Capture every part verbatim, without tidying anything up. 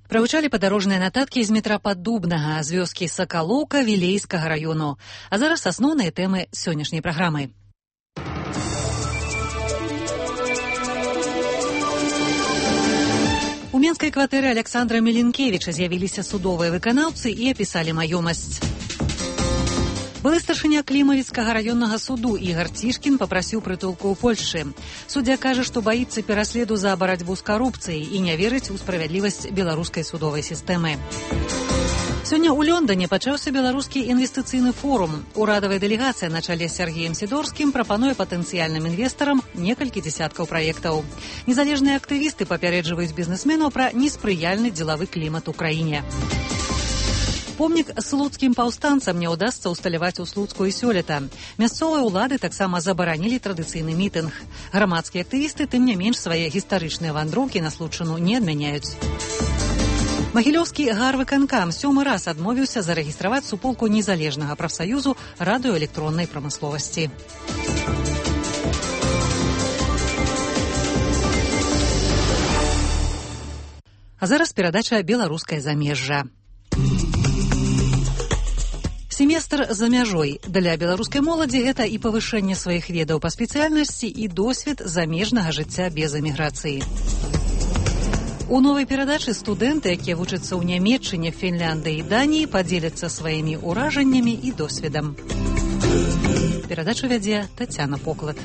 Правучалі падарожныя нататкі з метра Паддубнага, з вёскі Сакалоўка Вілейскага раёну. А зараз асноўныя тэмы сённяшняй праграмы. У менскай кватэры Александра Меленкевіча з'явіліся судовыя выканаўцы і апісалі маёмасць. Былы старшыня Клімавіцкага раённага суду Ігар Цішкін папрасіў прытулку ў Польшчы. Суддзя кажа, што баіцца пераследу за барацьбу з карупцыяй і не верыць у справядлівасць беларускай судовай сістэмы. Сёння ў Лондане пачаўся беларускі інвестыцыйны форум. Урадавая дэлегацыя на чале з Сергеем Сідорскім прапануе патэнцыяльным інвестарам некалькі дзесяткаў праектаў. Незалежныя актывісты папярэджваюць бізнесменаў пра неспрыяльны дзелавы клімат у краіне. Помнік слуцкім паўстанцам не ўдасца ўсталяваць у Слуцку і сёлета. Мясцовыя ўлады таксама забаранілі традыцыйны мітынг. Грамадскія актывісты, тым не менш, свае гістарычныя вандроўкі на Случыну не адмяняюць. Магілёўскі гарвыканкам сёмы раз адмовіўся зарэгістраваць суполку незалежнага прафсаюзу радыёэлектроннай прамысловасці. А зараз перадача «Беларускае замежжа». Семестр за мяжой. Для беларускай моладзі гэта і павышэнне сваіх ведаў па спецыяльнасці, і досвед замежнага жыцця без эміграцыі. У новай перадачы студэнты, якія вучацца ў Нямецчыне, Фінляндыі і Даніі, падзеляцца сваімі ўражаннямі і досведам. Перадачу вядзе Тацяна Поклад.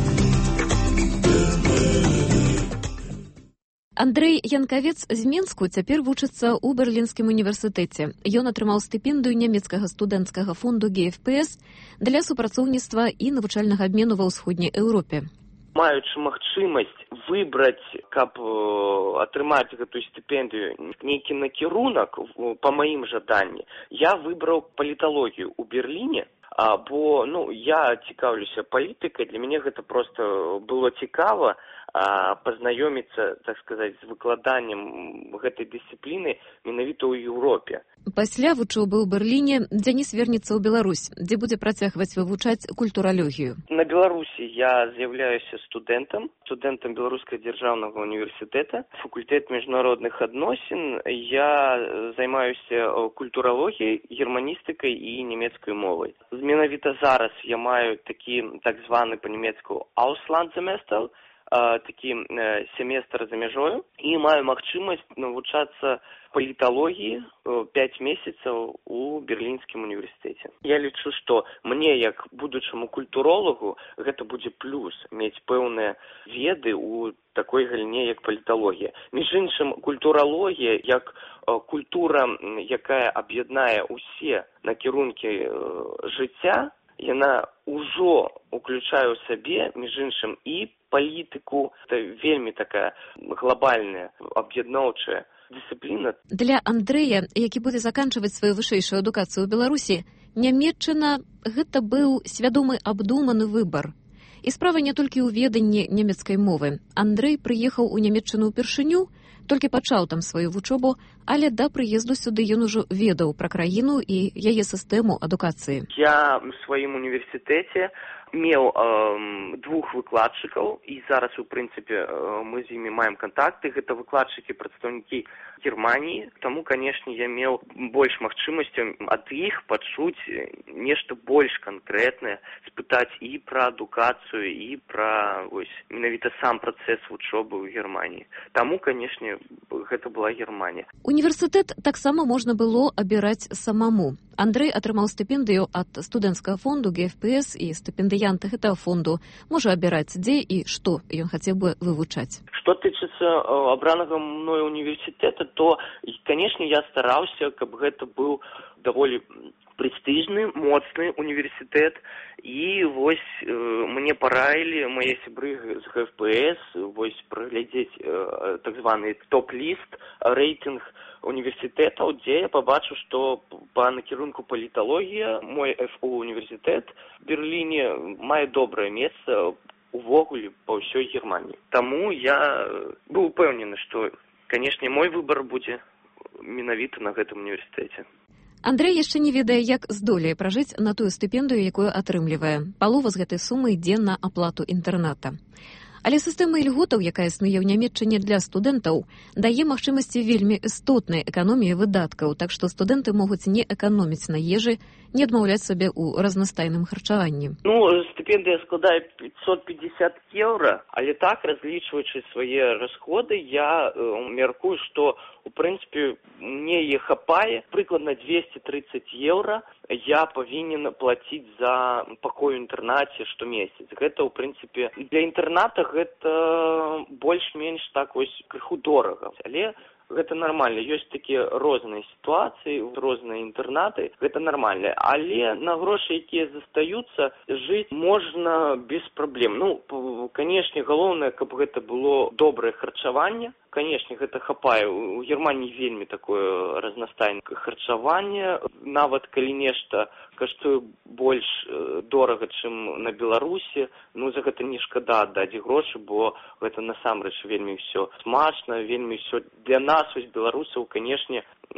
Андрэй Янкавец з Менску цяпер вучыцца ў Берлінскім універсітэце. Ён атрымаў стыпендыю нямецкага студэнцкага фонду ге эф пэ эс для супрацоўніцтва і навучальнага абмену ва ўсходняй Еўропе. Маючы магчымасць выбраць, каб атрымаць гэтую стыпендыю нейкі накірунак па маім жаданні, я выбраў паліталогію ў Берліне. А, бо ну, я цікаўлюся палітыкай, для мяне гэта проста было цікава а, пазнаёміцца, так сказаць, з выкладаннем гэтай дысцыпліны менавіта ў Еўропе. Пасля вучобы ў Берліне Дзяніс вернецца ў Беларусь, дзе будзе працягваць вывучаць культуралогію. На Беларусі я з'яўляюся студэнтам, студэнтам Беларускага дзяржаўнага універсітэта, факультэт міжнародных адносін. Я займаюся культуралогіяй, германістыкай і нямецкай мовай. Менавіта зараз я маю такі так званы па-нямецку Auslandssemester, такі семестр за мяжою, і маю магчымасць навучацца паліталогіі пяць месяцаў у Берлінскім універсітэце. Я лічу, што мне, як будучаму культуролагу, гэта будзе плюс мець пэўныя веды ў такой галіне, як паліталогія. Між іншым, культуралогія, як культура, якая аб'яднае ўсе накірункі жыцця, яна ўжо уключае ў сабе, між іншым, і палітыку. Гэта вельмі такая глобальная, аб'ядноўчая дысцыпліна. Для Андрэя, які будзе заканчваць сваю вышэйшую адукацыю ў Беларусі, Нямецчына гэта быў свядомы абдуманы выбар. І справа не толькі ў веданні нямецкай мовы. Андрэй прыехаў у Нямецчыну ўпершыню, толькі пачаў там сваю вучобу, але да прыезду сюды ён ужо ведаў пра краіну і яе сістэму адукацыі. Я ў сваім універсітэце меў э, двух выкладчыкаў, і зараз, у прынцыпе, э, мы з імі маем кантакты. Гэта выкладчыкі, прадстаўнікі Германіі. Таму, канешне, я меў больш магчымасцяў ад іх пачуць нешта больш канкрэтнае, спытаць і пра адукацыю, і пра вось, менавіта сам працэс вучобы ў Германіі. Таму, канешне, гэта была Германія. Універсітэт таксама можна было абіраць самому. Андрэй атрымаў стыпендыю ад студэнцкага фонду ге эф пэ эс, і стыпендыянты гэтага фонду можа абіраць, дзе і што ён хацеў бы вывучаць. Што тычыцца абранага мною універсітэта, то, канешне, я стараўся, каб гэта быў даволі прэстыжны, моцны універсітэт. І вось э, мне параілі мае сябры з гэ эф пэ эс вось праглядзець э, так званы топ-ліст, рэйтынг універсітэтаў, дзе я пабачу, што па накірунку паліталогія мой эф у універсітэт в Берліне мае добрае месца увогуле па ўсёй Германіі. Таму я быў упэўнены, што, канешне, мой выбар будзе менавіта на гэтым універсітэце. Андрэй яшчэ не ведае, як здолее пражыць на тую стыпендыю, якую атрымлівае. Палова з гэтай сумы ідзе на аплату інтэрната. Але сістэма ільготаў, якая існуе ў Нямецчыне для студэнтаў, дае магчымасці вельмі істотнай эканоміі выдаткаў, так што студэнты могуць не эканоміць на ежы, не адмаўляць сабе ў разнастайным харчаванні. Ну, стипендия складае пятьсот пятьдесят евро, але так, разлічваючы свае расходы, я э, мяркую, што у прынцыпе мне іх хапае прыкладна двести тридцать евро я павінен плаціць за пакой у інтэрнаце штомесяц. Гэта, ў прынцыпе, для інтэрната гэта больш-менш так вось крыху дорага. Але гэта нармальна. Ёсць такія розныя сітуацыі, розныя інтэрнаты, гэта нармальна. Але на грошы, якія застаюцца, жыць можна без праблем. Ну, канешне, галоўнае, каб гэта было добрае харчаванне. Канешне, гэта хапае. У Германіі вельмі такое разнастайнае харчаванне. Нават калі нешта каштуе больш дорага, чым на Беларусі, ну, за гэта не шкада аддаць грошы, бо гэта насамрэч вельмі ўсё смачна, вельмі ўсё для нас, ось беларусаў, канешне,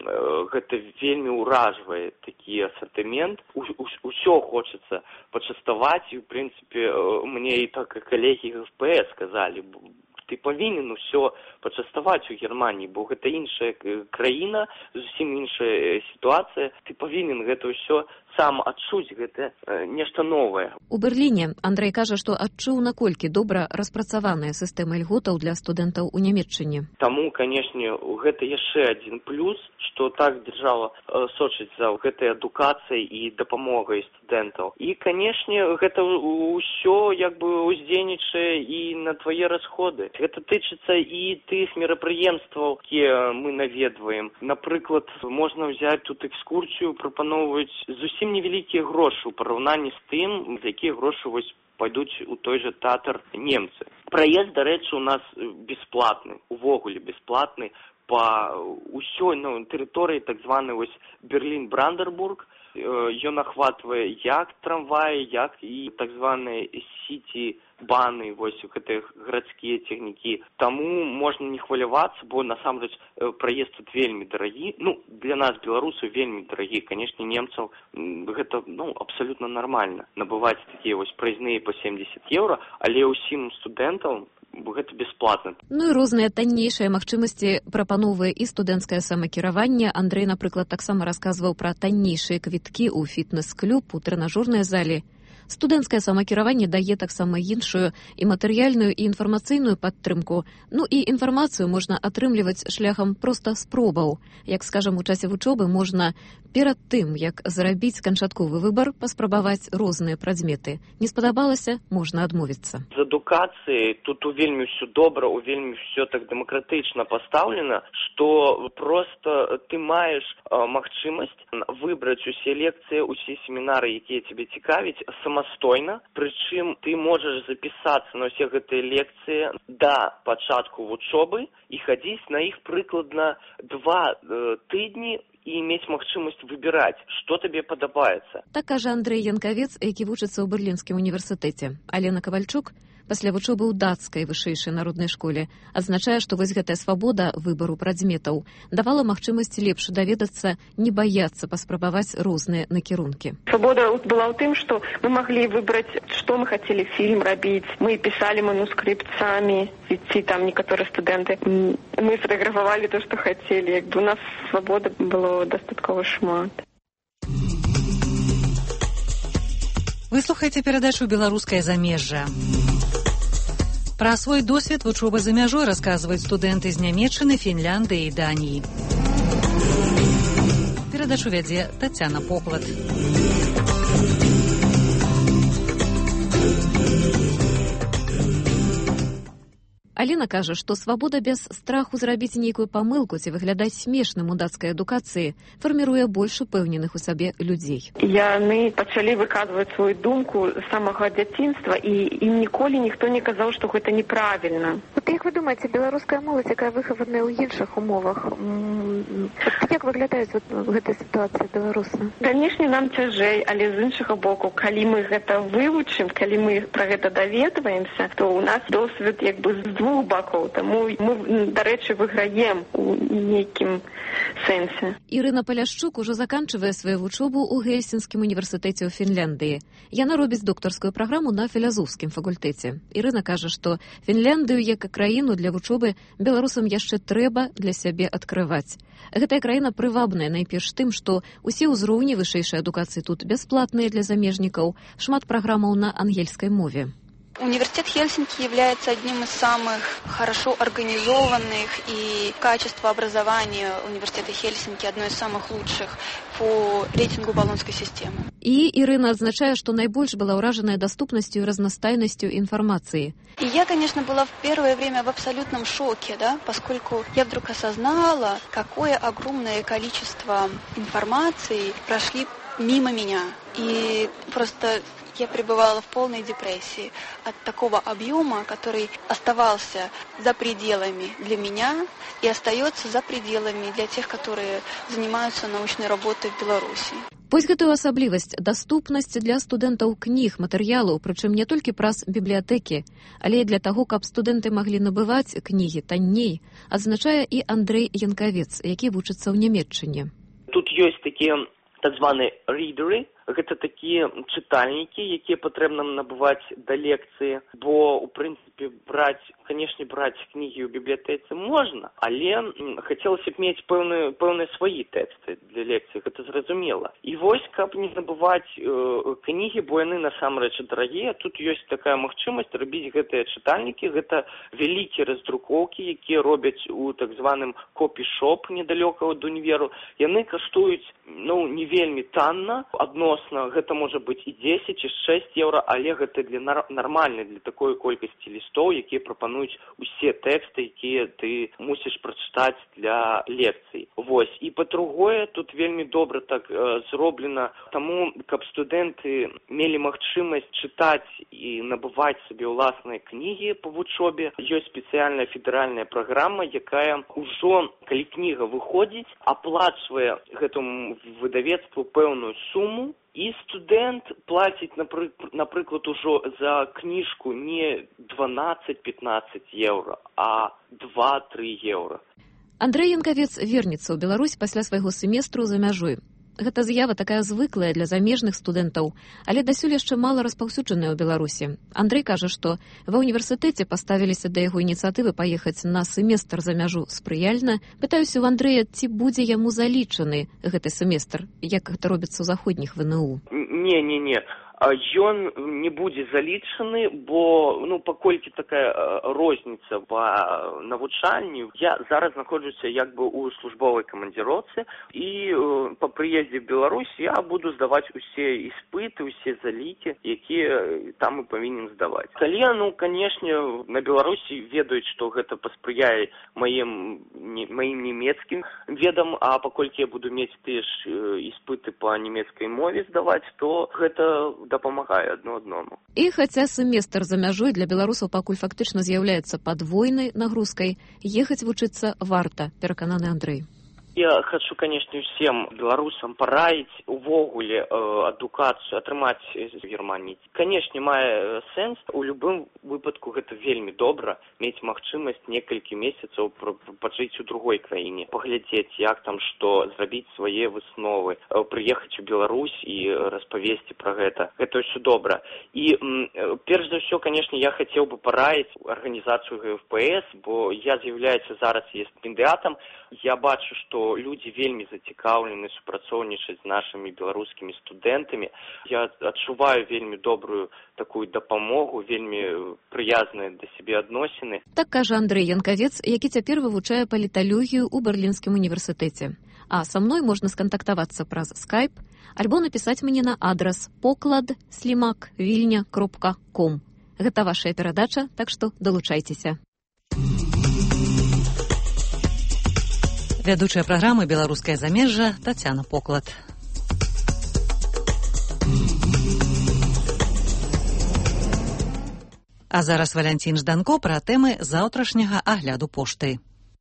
гэта вельмі ўражвае такі асартымент. Усё хочацца пачаставаць, і, ў прынцыпе, мне і так калегі гэ эф пэ эс сказалі, ты павінен усё пачаставаць у Германіі, бо гэта іншая краіна, зусім іншая сітуацыя. Ты павінен гэта ўсё сам адчуць, гэта нешта новае. У Берліне Андрэй кажа, што адчуў, наколькі добра распрацаваная сістэма ільготаў для студэнтаў у Нямецчыне. Таму, канешне, гэта яшчэ адзін плюс, што так дзяржава сочыць за гэтай адукацыяй і дапамогай студэнтаў. І, канешне, гэта ўсё як бы ўздзейнічае і на твае расходы. Гэта тычыцца і тых мерапрыемстваў, якія мы наведваем. Напрыклад, можна ўзяць тут экскурсію, прапаноўваюць зусім невялікія грошы ў параўнанні з тым, за якія грошы вось пойдуць у той жа тэатр немцы. Праезд, дарэчы, у нас бясплатны, увогуле бясплатны па ўсёй ну, тэрыторыі так званы вось Берлін-Брандербург. Ён ахватвае як трамваі, як і так званыя сіці-баны, вось гэтыя гарадскія цягнікі. Таму можна не хвалявацца, бо насамрэч праезд тут вельмі дарагі. Ну, для нас, беларусаў, вельмі дарагі. Канешне, немцаў гэта ну, абсалютна нармальна. Набываць такія вось праязныя па семьдесят еўра, але ўсім студэнтам гэта бясплатна. Ну і розныя таннейшыя магчымасці прапановвае і студэнцкае самакіраванне. Андрэй, напрыклад, таксама расказваў пра таннейшыя квіткі ў фітнес-клуб, у трэнажорнай залі. Студэнцкае самакіраванне дае таксама іншую і матэрыяльную, і інфармацыйную падтрымку. Ну і інфармацыю можна атрымліваць шляхам проста спробаў. Як, скажам, у часе вучобы можна перад тым, як зрабіць канчатковы выбар, паспрабаваць розныя прадметы. Не спадабалася, можна адмовіцца. З адукацыяй тут у вельмі ўсё добра, у вельмі ўсё так дэмакратычна пастаўлена, што проста ты маеш а, магчымасць выбраць усе лекцыі, усе семінары, якія цябе цікавяць, самастойна, прычым ты можаш запісацца на ўсе гэтыя лекцыі да пачатку вучобы і хадзіць на іх прыкладна два э, тыдні і мець магчымасць выбіраць, што табе падабаецца. Так кажа Андрэй Янкавец, які вучыцца ў Берлінскім універсітэце. Алена Кавальчук пасля вучобы ў дацкай вышэйшай народнай школе адзначае, што вось гэтая свабода выбару прадметаў давала магчымасць лепш даведацца, не баяцца паспрабаваць розныя накірункі. Свабода была ў тым, што мы маглі выбраць, што мы хацелі фільм рабіць. Мы пісалі манускрипт самі, ці там некаторыя студэнты. Мы сфотаграфавалі то, што хацелі. Як бы у нас свабода было дастаткова шмат. Вы слухаеце перадачу «Беларускае замежжа». Пра свой досвед вучобы за мяжой расказваюць студэнты з Нямецчыны, Фінляндыі і Даніі. Перадачу вядзе Тацяна Поклад. Алена кажа, што свабода без страху зрабіць нейкую памылку ці выглядаць смешным у дацкай адукацыі фарміруе больш упэўненых у сабе людзей. Яны пачалі выказваць сваю думку з самага дзяцінства, і ім ніколі ніхто не казаў, што гэта неправільна. Вот як вы думаеце, беларуская моладзь, якая выхаваная ў іншых умовах, як выглядаюць вот гэтая сітуацыя беларуса? Канешне, нам цяжэй, але з іншага боку, калі мы гэта вывучым, калі мы пра гэта даведваемся, то ў нас досвед як бы з двух абодвух бакоў, таму мы, дарэчы, выйграем у нейкім сэнсе. Ірына Паляшчук ужо заканчвае сваю вучобу ў Гельсінскім універсітэце ў Фінляндыі. Яна робіць доктарскую праграму на філазофскім факультэце. Ірына кажа, што Фінляндыю як краіну для вучобы беларусам яшчэ трэба для сябе адкрываць. Гэтая краіна прывабная найперш тым, што усе ўзроўні вышэйшай адукацыі тут бясплатныя для замежнікаў, шмат праграмаў на ангельскай мове. Университет Хельсинки является одним из самых хорошо организованных, и качество образования университета Хельсинки одно из самых лучших по рейтингу Болонской системы. И Ирина отзначает, что наибольш была ураженная доступностью и разностайностью информации. И я, конечно, была в первое время в абсолютном шоке, да, поскольку я вдруг осознала, какое огромное количество информации прошли мимо меня. И просто я пребывала в полной депрессии от такого объема, который оставался за пределами для меня и остается за пределами для тех, которые занимаются научной работой в Беларуси. Вось гэтую асаблівасць, даступнасць для студэнтаў кніг, матэрыялаў, прычым не толькі праз бібліятэкі, але і для таго, каб студэнты маглі набываць кнігі танней, адзначае і Андрэй Янкавец, які вучыцца ў Нямецчыне. Тут ёсць такія так званыя рідеры, гэта такія чытальнікі, якія патрэбна набываць да лекцыі, бо, у прынцыпе, браць, канешне, браць кнігі ў бібліятэцы можна, але хацелася б мець пэўныя, пэўныя свае тэксты для лекцыі, гэта зразумела. І вось, каб не набываць э, кнігі, бо яны насамрэч дарагія, тут ёсць такая магчымасць рабіць гэтыя чытальнікі, гэта вялікія раздрукоўкі, якія робяць у так званым копі-шоп недалёка ад універу. Яны каштуюць, ну, не вельмі танна, адно гэта можа быць і дзесяць, і шэсць еўра, але гэта для нармальна, для такой колькасці лістоў, якія прапануюць усе тэксты, якія ты мусіш прачытаць для лекцый. Вось. І па-другое, тут вельмі добра так э, зроблена таму, каб студэнты мелі магчымасць чытаць і набываць сабе ўласныя кнігі па вучобе. Ёсць спецыяльная федэральная праграма, якая ўжо, калі кніга выходзіць, аплачвае гэтаму выдавецтву пэўную суму, і студэнт плаціць, напрыклад, ужо за кніжку не дванаццаць-пятнаццаць еўра, а два-тры еўра. Андрэй Янкавец вернецца ў Беларусь пасля свайго семестру за мяжой. Гэта з'ява такая звыклая для замежных студэнтаў, але дасюль яшчэ мала распаўсюджаная ў Беларусі. Андрэй кажа, што ва ўніверсітэце паставіліся да яго ініцыятывы паехаць на семестр за мяжу спрыяльна. Пытаюся ў Андрэя, ці будзе яму залічаны гэты семестр, як гэта робіцца ў заходніх вэ эн у? Не, не, не. Ён не будзе залічаны, бо, ну, паколькі такая розніца па навучанню, я зараз знаходжуся як бы ў службовай камандзіроцы, і па прыездзе в Беларусь я буду здаваць усе іспыты, усе залікі, якія там і павінен здаваць. Калі, ну, канешне, на Беларусі ведаюць, што гэта паспрыяе маім, не, маім нямецкім ведам, а паколькі я буду мець тыя ж іспыты па нямецкай мове здаваць, то гэта дапамагае адно адному. І хаця семестр за мяжой для беларусаў пакуль фактычна з'яўляецца падвойнай нагрузкай, ехаць вучыцца варта, перакананы Андрэй. Я хочу, конечно, всем беларусам параіць увогуле э, адукацыю атрымаць з Германіі. Канешне, мае сэнс. У любым выпадку гэта вельмі добра мець магчымасць некалькі месяцаў пажыць у другой краіне, паглядзець, як там што, зрабіць свае высновы, э, прыехаць у Беларусь і распавесці пра гэта. Гэта ўсё добра. І э, перш за ўсё, канешне, я хацеў бы параіць арганізацыю гэ эф пэ эс, бо я з'яўляюся зараз є стипендыятам. Я бачу, што людзі вельмі зацікаўлены супрацоўнічаць з нашымі беларускімі студэнтамі. Я адчуваю вельмі добрую такую дапамогу, вельмі прыязныя да сябе адносіны. Так кажа Андрэй Янкавец, які цяпер вывучае паліталогію ў Берлінскім універсітэце. А са мной можна скантактавацца праз скайп альбо напісаць мне на адрас поклад слімак вільня кропка ком. Гэта вашая перадача, так што далучайцеся. Вядучая праграмы «Беларускае замежжа» Тацяна Поклад. А зараз Валянцін Жданко пра тэмы заўтрашняга агляду пошты.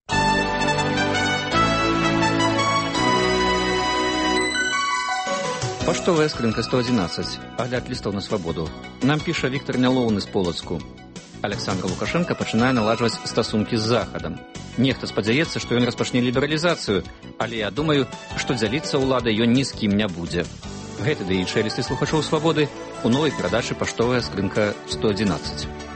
Паштовая скрынка сто адзінаццаць. Агляд лістаў на свабоду. Нам піша Віктор Нялоўны з Полацку. Александр Лукашенко пачынае наладжваць стасункі з Захадам. Нехта спадзяецца, што ён распачне лібералізацыю, але я думаю, што дзяліцца ўладай ён ні з кім не будзе. Гэты ды іншыя лісты слухачоў «Свабоды» у новай перадачы «Паштовая скрынка сто адзінаццаць».